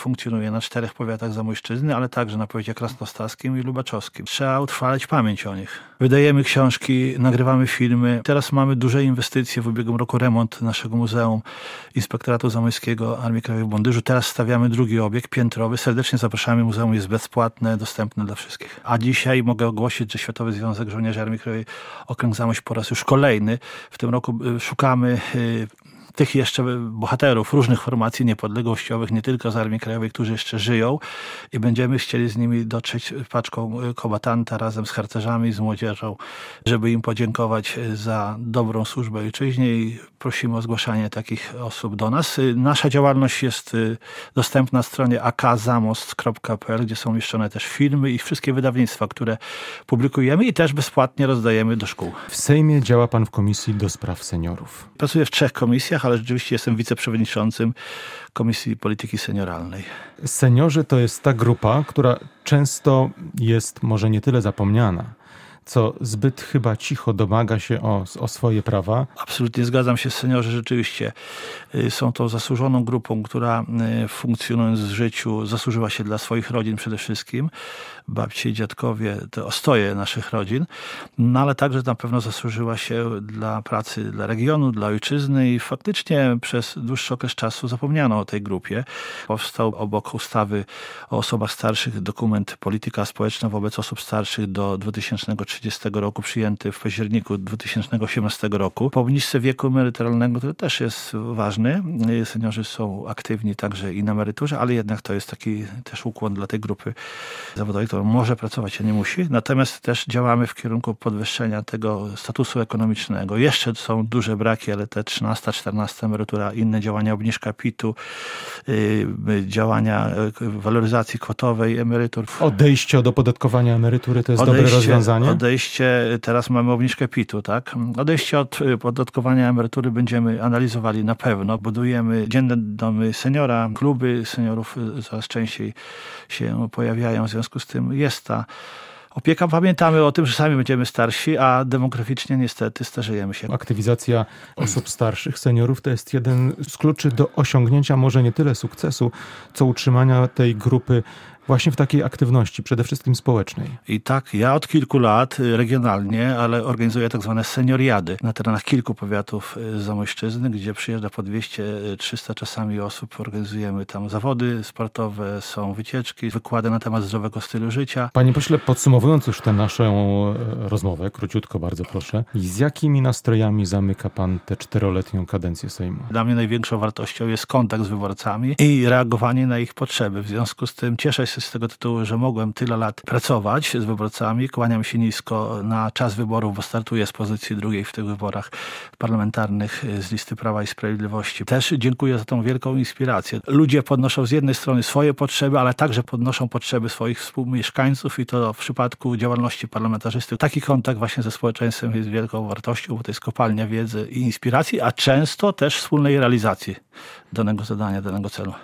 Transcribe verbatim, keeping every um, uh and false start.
funkcjonuje na czterech powiatach Zamojszczyzny, ale także na powiecie krasnostarskim i lubaczowskim. Trzeba utrwalać pamięć o nich. Wydajemy książki, nagrywamy filmy. Teraz mamy duże inwestycje. W ubiegłym roku remont naszego Muzeum Inspektoratu Zamojskiego Armii Krajowej w Bondyżu. Teraz stawiamy drugi obiekt piętrowy. Serdecznie zapraszamy. Muzeum jest bezpłatne, dostępne dla wszystkich. A dzisiaj mogę ogłosić, że Światowy Związek Żołnierzy Armii Krajowej Okręg Zamość po raz już kolejny. W tym roku szukamy tych jeszcze bohaterów różnych formacji niepodległościowych, nie tylko z Armii Krajowej, którzy jeszcze żyją i będziemy chcieli z nimi dotrzeć paczką kombatanta razem z harcerzami, z młodzieżą, żeby im podziękować za dobrą służbę ojczyźnie i prosimy o zgłaszanie takich osób do nas. Nasza działalność jest dostępna na stronie a k zamost kropka p l, gdzie są umieszczone też filmy i wszystkie wydawnictwa, które publikujemy i też bezpłatnie rozdajemy do szkół. W Sejmie działa pan w Komisji do Spraw Seniorów. Pracuję w trzech komisjach, ale rzeczywiście jestem wiceprzewodniczącym Komisji Polityki Senioralnej. Seniorzy to jest ta grupa, która często jest może nie tyle zapomniana, co zbyt chyba cicho domaga się o, o swoje prawa. Absolutnie zgadzam się. Seniorzy rzeczywiście są tą zasłużoną grupą, która funkcjonując w życiu zasłużyła się dla swoich rodzin przede wszystkim. Babcie i dziadkowie to ostoje naszych rodzin, no ale także na pewno zasłużyła się dla pracy dla regionu, dla ojczyzny i faktycznie przez dłuższy okres czasu zapomniano o tej grupie. Powstał obok ustawy o osobach starszych dokument Polityka Społeczna wobec osób starszych do dwa tysiące trzydziestego roku, przyjęty w październiku dwa tysiące osiemnastego roku. Po obniżce wieku emerytalnego, który też jest ważny, seniorzy są aktywni także i na emeryturze, ale jednak to jest taki też ukłon dla tej grupy zawodowej, która może pracować, a nie musi. Natomiast też działamy w kierunku podwyższenia tego statusu ekonomicznego. Jeszcze są duże braki, ale te trzynasta, czternasta emerytura, inne działania, obniżka pitu, yy, działania waloryzacji kwotowej emerytur. Odejście od opodatkowania emerytury to jest odejście, dobre rozwiązanie? Odejście, teraz mamy obniżkę pitu, tak? Odejście od opodatkowania emerytury będziemy analizowali na pewno. Budujemy dzienne domy seniora, kluby seniorów coraz częściej się pojawiają, w związku z tym jest ta opieka. Pamiętamy o tym, że sami będziemy starsi, a demograficznie niestety starzejemy się. Aktywizacja osób starszych, seniorów to jest jeden z kluczy do osiągnięcia może nie tyle sukcesu, co utrzymania tej grupy właśnie w takiej aktywności, przede wszystkim społecznej. I tak, ja od kilku lat regionalnie, ale organizuję tak zwane senioriady na terenach kilku powiatów Zamojszczyzny, gdzie przyjeżdża po dwieście trzysta czasami osób. Organizujemy tam zawody sportowe, są wycieczki, wykłady na temat zdrowego stylu życia. Panie pośle, podsumowując już tę naszą rozmowę, króciutko bardzo proszę, z jakimi nastrojami zamyka pan tę czteroletnią kadencję Sejmu? Dla mnie największą wartością jest kontakt z wyborcami i reagowanie na ich potrzeby. W związku z tym cieszę się z tego tytułu, że mogłem tyle lat pracować z wyborcami. Kłaniam się nisko na czas wyborów, bo startuję z pozycji drugiej w tych wyborach parlamentarnych z listy Prawa i Sprawiedliwości. Też dziękuję za tą wielką inspirację. Ludzie podnoszą z jednej strony swoje potrzeby, ale także podnoszą potrzeby swoich współmieszkańców i to w przypadku działalności parlamentarzysty. Taki kontakt właśnie ze społeczeństwem jest wielką wartością, bo to jest kopalnia wiedzy i inspiracji, a często też wspólnej realizacji danego zadania, danego celu.